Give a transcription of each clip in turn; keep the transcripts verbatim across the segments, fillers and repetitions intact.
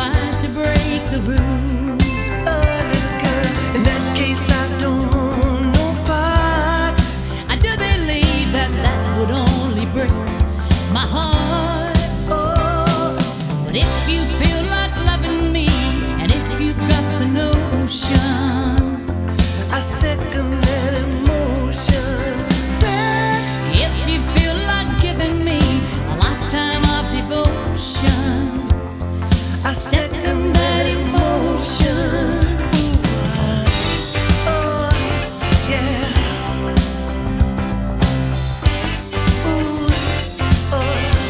tries to break the rules. Oh, little girl, in that case I don't want no part. I do believe that that would only break my heart. Oh, But if you feel like loving me, and if you've got the notion, I second that emotion. Say, if you feel like giving me a lifetime of devotion, I second that emotion. Ooh, oh, yeah. Ooh, oh.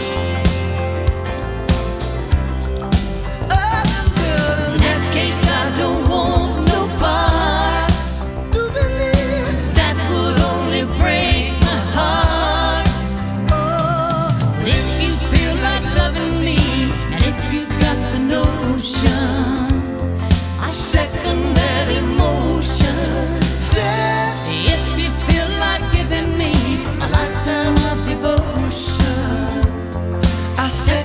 Oh, girl, in that case I don't want no part. do believe. That would only break my heart. Oh, But if you feel like loving me, and if you've got the notion, I second that emotion. say, If you feel like giving me a lifetime of devotion, I second